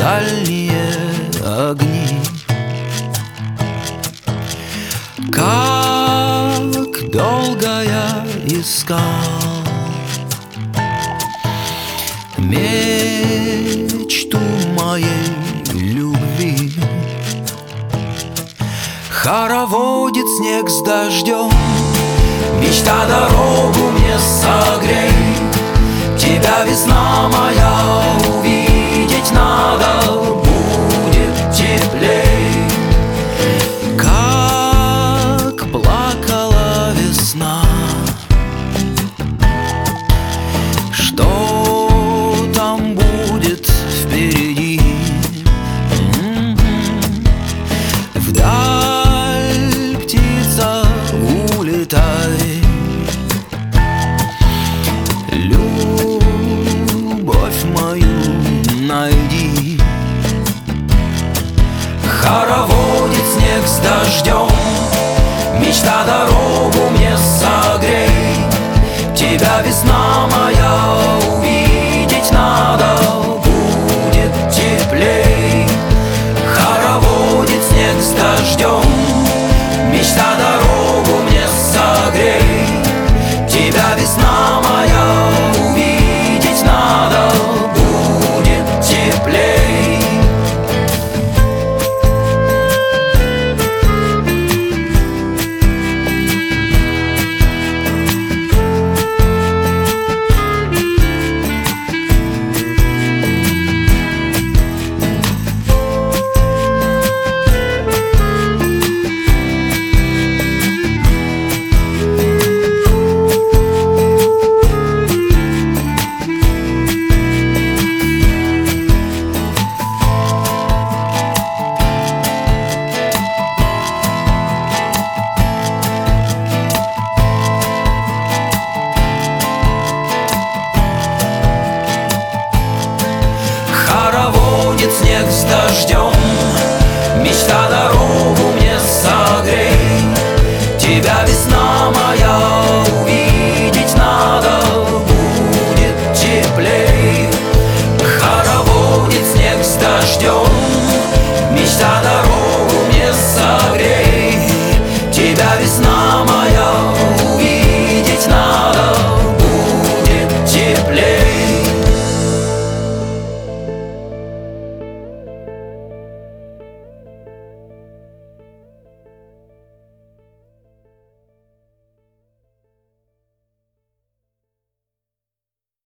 дальние огни. Как долго я искал мечту моей любви. Хороводит снег с дождем, мечта дорогу мне согрей. Тебя, весна моя, увидеть надо, будет теплей. Как плакала весна, что там будет впереди? Вдаль, птица, улетай, любовь мою найди. Хороводит снег с дождем, мечта дорогу мне согрей. Тебя, весна моя, увидеть надо, будет теплей. Хороводит снег с дождем, мечта дорогу мне согрей. Тебя, весна моя, увидеть надо, будет теплей. Хороводит снег с дождем, мечта дорогу мне согрей. Тебя, весна моя, увидеть надо, будет теплей. Хороводит снег с дождем,